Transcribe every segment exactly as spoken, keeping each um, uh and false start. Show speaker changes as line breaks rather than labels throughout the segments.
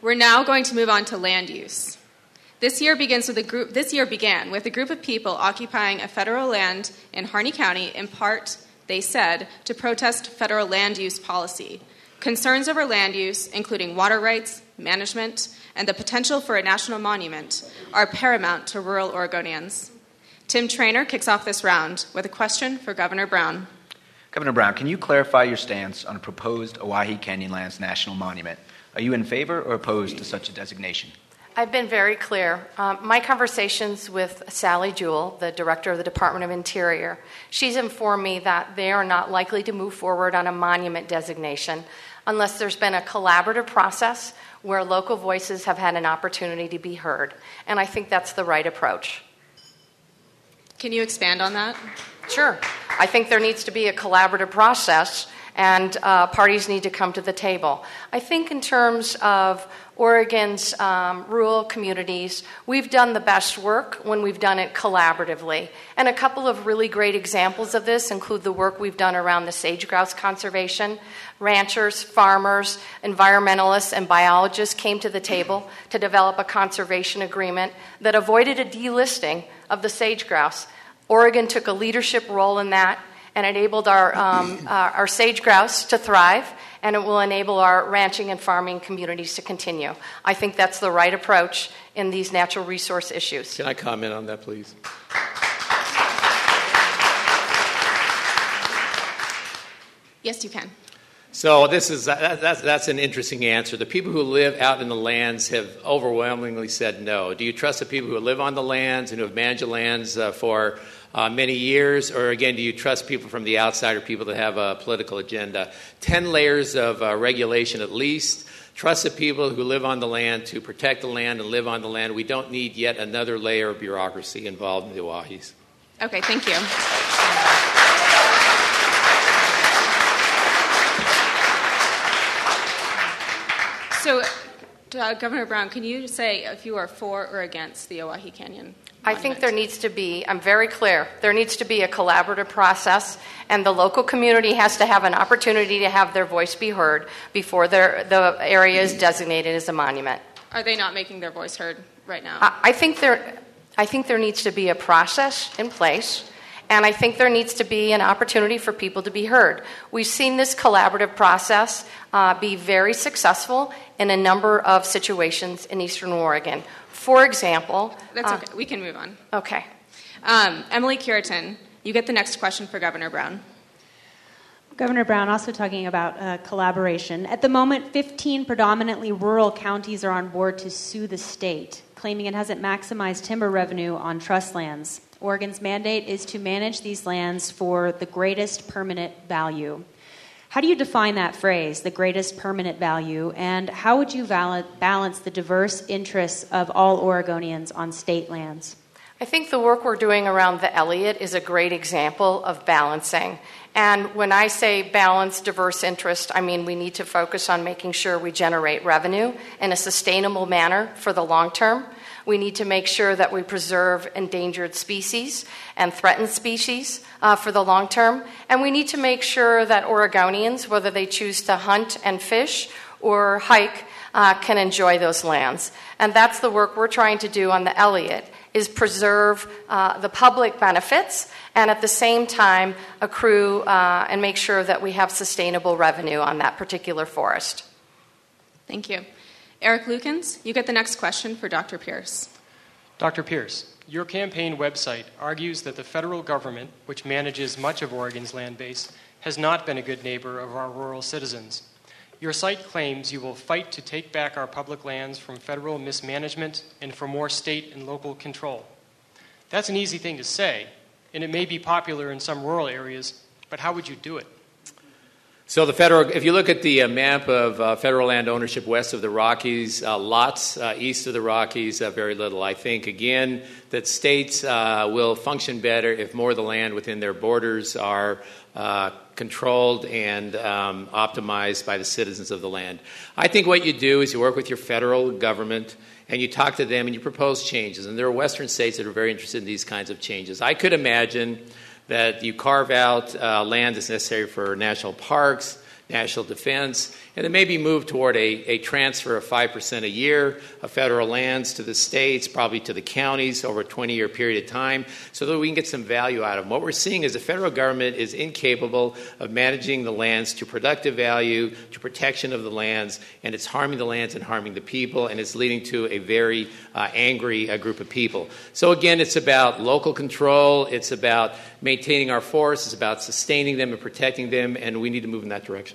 We're now going to move on to land use. This year begins with a group. This year began with a group of people occupying a federal land in Harney County, in part, they said, to protest federal land use policy. Concerns over land use, including water rights, management, and the potential for a national monument, are paramount to rural Oregonians. Tim Traynor kicks off this round with a question for Governor Brown.
Governor Brown, can you clarify your stance on a proposed Owyhee Canyonlands National Monument? Are you in favor or opposed to such a designation?
I've been very clear. Um, my conversations with Sally Jewell, the director of the Department of Interior, she's informed me that they are not likely to move forward on a monument designation unless there's been a collaborative process where local voices have had an opportunity to be heard. And I think that's the right approach.
Can you expand on that?
Sure. I think there needs to be a collaborative process, and uh, parties need to come to the table. I think in terms of Oregon's um, rural communities, we've done the best work when we've done it collaboratively. And a couple of really great examples of this include the work we've done around the sage-grouse conservation. Ranchers, farmers, environmentalists, and biologists came to the table to develop a conservation agreement that avoided a delisting of the sage-grouse. Oregon took a leadership role in that and enabled our, um, uh, our sage-grouse to thrive, and it will enable our ranching and farming communities to continue. I think that's the right approach in these natural resource issues.
Can I comment on that, please?
Yes, you can.
So this is that, that's, that's an interesting answer. The people who live out in the lands have overwhelmingly said no. Do you trust the people who live on the lands and who have managed the lands uh, for uh, many years? Or again, do you trust people from the outside or people that have a political agenda? Ten layers of uh, regulation at least. Trust the people who live on the land to protect the land and live on the land. We don't need yet another layer of bureaucracy involved in the Owyhees.
Okay, thank you. So, uh, Governor Brown, can you say if you are for or against the Owyhee Canyon Monument?
I think there needs to be, I'm very clear, there needs to be a collaborative process, and the local community has to have an opportunity to have their voice be heard before the area is designated as a monument.
Are they not making their voice heard right now?
I, I think there, I think there needs to be a process in place. And I think there needs to be an opportunity for people to be heard. We've seen this collaborative process uh, be very successful in a number of situations in Eastern Oregon. For example...
That's
uh,
okay. We can move on.
Okay.
Um, Emily Curitin, you get the next question for Governor Brown.
Governor Brown, also talking about uh, collaboration. At the moment, fifteen predominantly rural counties are on board to sue the state, claiming it hasn't maximized timber revenue on trust lands. Oregon's mandate is to manage these lands for the greatest permanent value. How do you define that phrase, the greatest permanent value, and how would you val- balance the diverse interests of all Oregonians on state lands?
I think the work we're doing around the Elliott is a great example of balancing. And when I say balance diverse interest, I mean we need to focus on making sure we generate revenue in a sustainable manner for the long term. We need to make sure that we preserve endangered species and threatened species uh, for the long term. And we need to make sure that Oregonians, whether they choose to hunt and fish or hike, uh, can enjoy those lands. And that's the work we're trying to do on the Elliott, is preserve uh, the public benefits and at the same time accrue uh, and make sure that we have sustainable revenue on that particular forest.
Thank you. Eric Lukens, you get the next question for Doctor Pierce.
Doctor Pierce, your campaign website argues that the federal government, which manages much of Oregon's land base, has not been a good neighbor of our rural citizens. Your site claims you will fight to take back our public lands from federal mismanagement and for more state and local control. That's an easy thing to say, and it may be popular in some rural areas, but how would you do it?
So the federal, if you look at the uh, map of uh, federal land ownership west of the Rockies, uh, lots uh, east of the Rockies, uh, very little. I think, again, that states uh, will function better if more of the land within their borders are uh, controlled and um, optimized by the citizens of the land. I think what you do is you work with your federal government and you talk to them and you propose changes. And there are western states that are very interested in these kinds of changes. I could imagine that you carve out uh, land that's necessary for national parks, national defense, and then maybe move toward a, a transfer of five percent a year of federal lands to the states, probably to the counties over a twenty-year period of time, so that we can get some value out of them. What we're seeing is the federal government is incapable of managing the lands to productive value, to protection of the lands, and it's harming the lands and harming the people, and it's leading to a very uh, angry uh, group of people. So again, it's about local control, it's about maintaining our forests, it's about sustaining them and protecting them, and we need to move in that direction.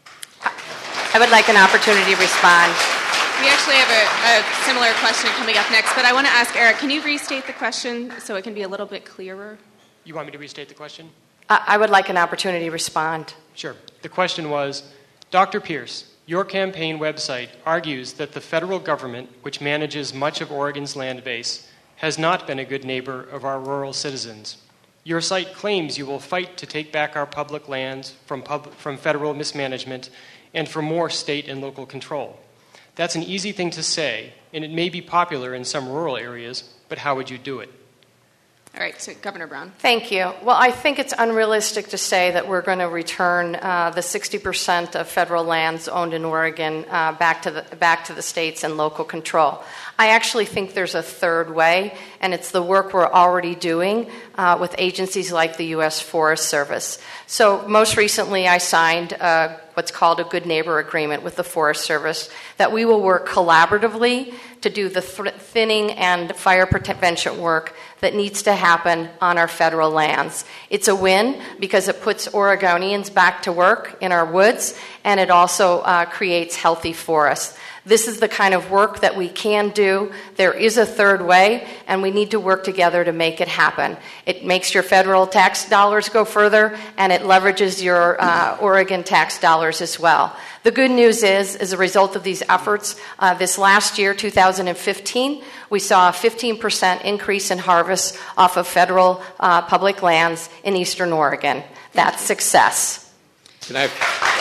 I would like an opportunity to respond.
We actually have a, a similar question coming up next, but I want to ask Eric, can you restate the question so it can be a little bit clearer?
You want me to restate the question?
I, I would like an opportunity to respond.
Sure. The question was, Doctor Pierce, your campaign website argues that the federal government, which manages much of Oregon's land base, has not been a good neighbor of our rural citizens. Your site claims you will fight to take back our public lands from, pub- from federal mismanagement and for more state and local control. That's an easy thing to say, and it may be popular in some rural areas, but how would you do it?
All right, so Governor Brown.
Thank you. Well, I think it's unrealistic to say that we're going to return uh, the sixty percent of federal lands owned in Oregon uh, back to the back to the states and local control. I actually think there's a third way, and it's the work we're already doing uh, with agencies like the U S Forest Service. So most recently, I signed uh, what's called a Good Neighbor Agreement with the Forest Service that we will work collaboratively to do the th- thinning and fire prevention work that needs to happen on our federal lands. It's a win because it puts Oregonians back to work in our woods, and it also uh, creates healthy forests. This is the kind of work that we can do. There is a third way, and we need to work together to make it happen. It makes your federal tax dollars go further, and it leverages your uh, Oregon tax dollars as well. The good news is, as a result of these efforts, uh, this last year, two thousand fifteen, we saw a fifteen percent increase in harvests off of federal uh, public lands in eastern Oregon. That's success.
Can I...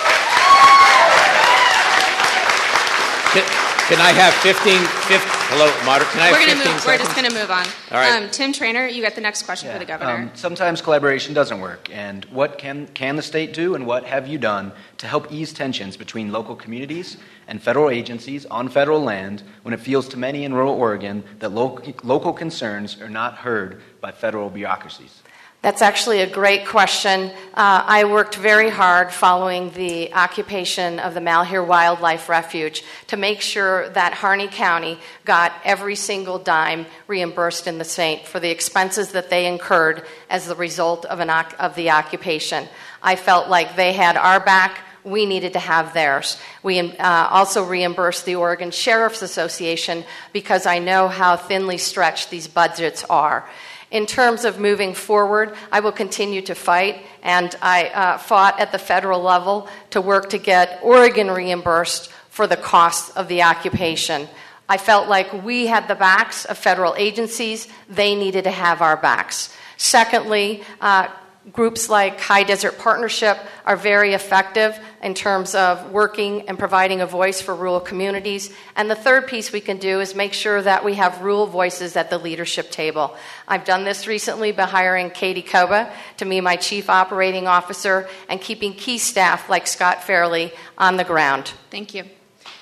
Can, can I have fifteen, fifteen hello, Marta, can I have
We're gonna
fifteen
move,
seconds?
We're just going to move on.
All right.
Um, Tim Traynor, you got the next question
Yeah,
for the governor.
Um, sometimes collaboration doesn't work. And what can, can the state do, and what have you done to help ease tensions between local communities and federal agencies on federal land when it feels to many in rural Oregon that lo- local concerns are not heard by federal bureaucracies?
That's actually a great question. Uh, I worked very hard following the occupation of the Malheur Wildlife Refuge to make sure that Harney County got every single dime reimbursed in the state for the expenses that they incurred as the result of, an, of the occupation. I felt like they had our back. We needed to have theirs. We uh, also reimbursed the Oregon Sheriff's Association because I know how thinly stretched these budgets are. In terms of moving forward, I will continue to fight, and I uh, fought at the federal level to work to get Oregon reimbursed for the cost of the occupation. I felt like we had the backs of federal agencies. They needed to have our backs. Secondly, uh, groups like High Desert Partnership are very effective in terms of working and providing a voice for rural communities. And the third piece we can do is make sure that we have rural voices at the leadership table. I've done this recently by hiring Katie Koba to be my chief operating officer and keeping key staff like Scott Fairley on the ground.
Thank you.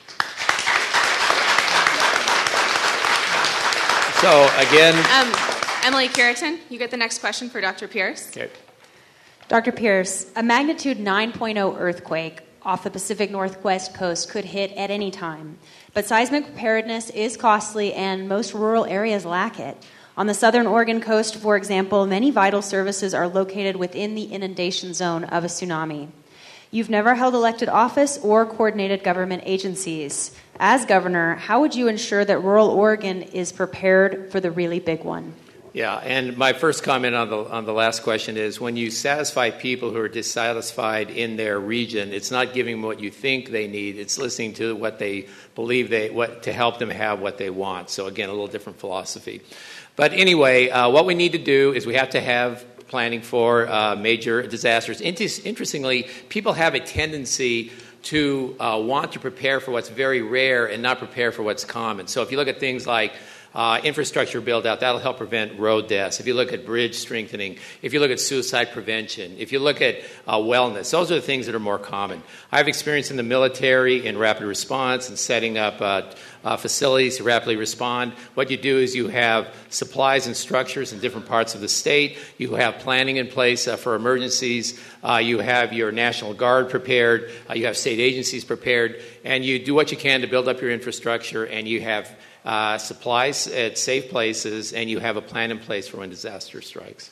So, again...
Um, Emily Curitan, you get the next question for Doctor Pierce.
Okay.
Doctor Pierce, a magnitude nine point oh earthquake off the Pacific Northwest coast could hit at any time, but seismic preparedness is costly and most rural areas lack it. On the southern Oregon coast, for example, many vital services are located within the inundation zone of a tsunami. You've never held elected office or coordinated government agencies. As governor, how would you ensure that rural Oregon is prepared for the really big one?
Yeah, and my first comment on the on the last question is when you satisfy people who are dissatisfied in their region, it's not giving them what you think they need, it's listening to what they believe they what to help them have what they want. So again, a little different philosophy. But anyway, uh, what we need to do is we have to have planning for uh, major disasters. Inter- interestingly, people have a tendency to uh, want to prepare for what's very rare and not prepare for what's common. So if you look at things like Uh, infrastructure build out, that'll help prevent road deaths. If you look at bridge strengthening, if you look at suicide prevention, if you look at uh, wellness, those are the things that are more common. I have experience in the military in rapid response and setting up uh, uh, facilities to rapidly respond. What you do is you have supplies and structures in different parts of the state. You have planning in place uh, for emergencies. Uh, you have your National Guard prepared. Uh, you have state agencies prepared. And you do what you can to build up your infrastructure, and you have Uh, supplies at safe places, and you have a plan in place for when disaster strikes.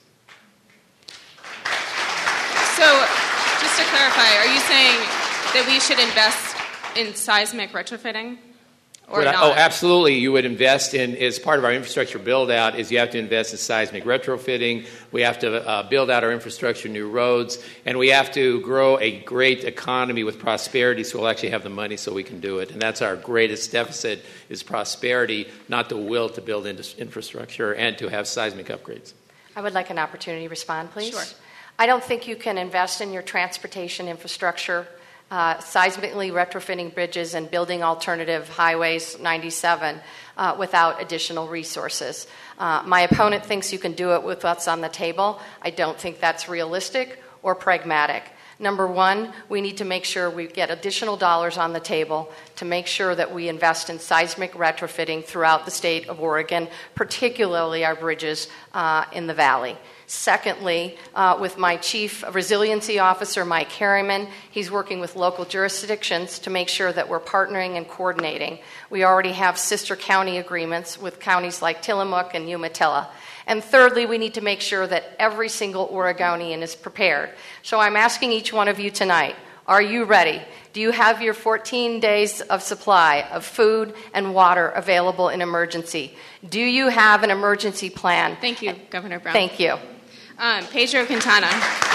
So, just to clarify, are you saying that we should invest in seismic retrofitting? Or
I,
not?
oh, absolutely. You would invest in, as part of our infrastructure build-out, is you have to invest in seismic retrofitting. We have to uh, build out our infrastructure, new roads, and we have to grow a great economy with prosperity so we'll actually have the money so we can do it. And that's our greatest deficit is prosperity, not the will to build infrastructure and to have seismic upgrades.
I would like an opportunity to respond, please.
Sure.
I don't think you can invest in your transportation infrastructure Uh, seismically retrofitting bridges and building alternative highways ninety-seven uh, without additional resources. Uh, my opponent thinks you can do it with what's on the table. I don't think that's realistic or pragmatic. Number one, we need to make sure we get additional dollars on the table to make sure that we invest in seismic retrofitting throughout the state of Oregon, particularly our bridges uh, in the valley. Secondly, uh, with my Chief Resiliency Officer, Mike Harriman, he's working with local jurisdictions to make sure that we're partnering and coordinating. We already have sister county agreements with counties like Tillamook and Umatilla. And thirdly, we need to make sure that every single Oregonian is prepared. So I'm asking each one of you tonight, are you ready? Do you have your fourteen days of supply of food and water available in emergency? Do you have an emergency plan?
Thank you, Governor Brown.
Thank you.
Um, Pedro Quintana.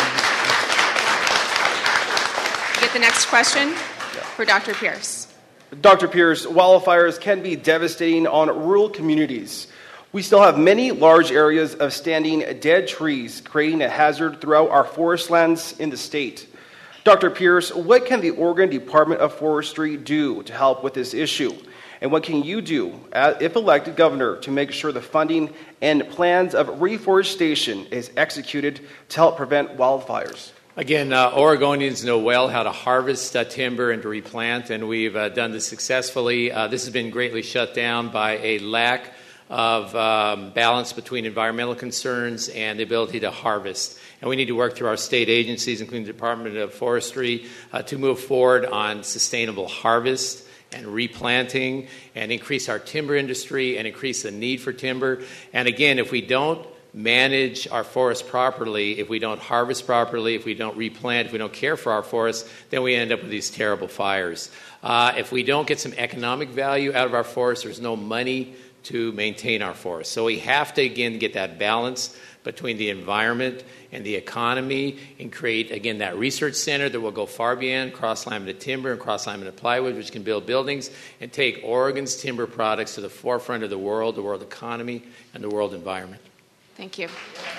You get the next question for Doctor Pierce.
Doctor Pierce, wildfires can be devastating on rural communities. We still have many large areas of standing dead trees, creating a hazard throughout our forest lands in the state. Doctor Pierce, what can the Oregon Department of Forestry do to help with this issue? And what can you do, if elected governor, to make sure the funding and plans of reforestation is executed to help prevent wildfires?
Again, uh, Oregonians know well how to harvest uh, timber and to replant, and we've uh, done this successfully. Uh, this has been greatly shut down by a lack of um, balance between environmental concerns and the ability to harvest. And we need to work through our state agencies, including the Department of Forestry, uh, to move forward on sustainable harvest and replanting and increase our timber industry and increase the need for timber. And again, if we don't manage our forests properly, if we don't harvest properly, if we don't replant, if we don't care for our forests, then we end up with these terrible fires. Uh, if we don't get some economic value out of our forests, there's no money to maintain our forests. So we have to, again, get that balance between the environment and the economy and create, again, that research center that will go far beyond cross-laminated timber and cross-laminated plywood, which can build buildings and take Oregon's timber products to the forefront of the world, the world economy, and the world environment.
Thank you.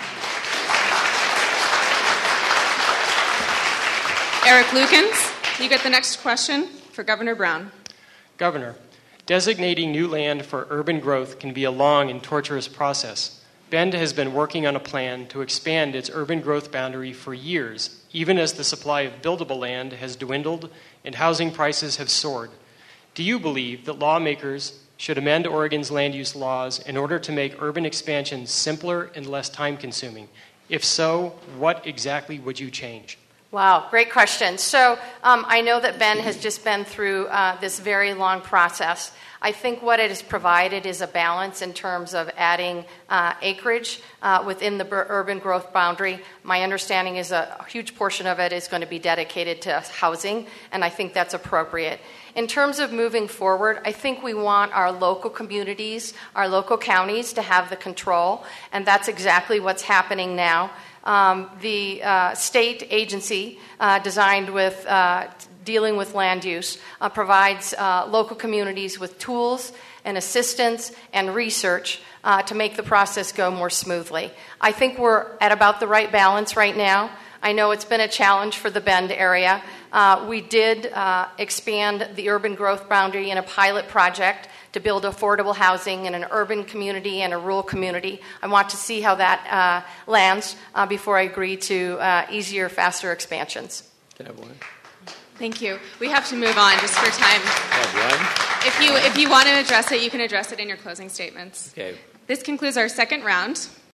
Eric Lukens, you get the next question for Governor Brown.
Governor, designating new land for urban growth can be a long and torturous process. Bend has been working on a plan to expand its urban growth boundary for years, even as the supply of buildable land has dwindled and housing prices have soared. Do you believe that lawmakers should amend Oregon's land use laws in order to make urban expansion simpler and less time-consuming? If so, what exactly would you change?
Wow, great question. So um, I know that Ben has just been through uh, this very long process. I think what it has provided is a balance in terms of adding uh, acreage uh, within the bur- urban growth boundary. My understanding is a huge portion of it is going to be dedicated to housing, and I think that's appropriate. In terms of moving forward, I think we want our local communities, our local counties to have the control, and that's exactly what's happening now. Um, the uh, state agency uh, designed with uh, dealing with land use uh, provides uh, local communities with tools and assistance and research uh, to make the process go more smoothly. I think we're at about the right balance right now. I know it's been a challenge for the Bend area, Uh, we did uh, expand the urban growth boundary in a pilot project to build affordable housing in an urban community and a rural community. I want to see how that uh, lands uh, before I agree to uh, easier, faster expansions.
Can I have one?
Thank you. We have to move on just for time.
Have one?
If you if you want to address it, you can address it in your closing statements.
Okay.
This concludes our second round.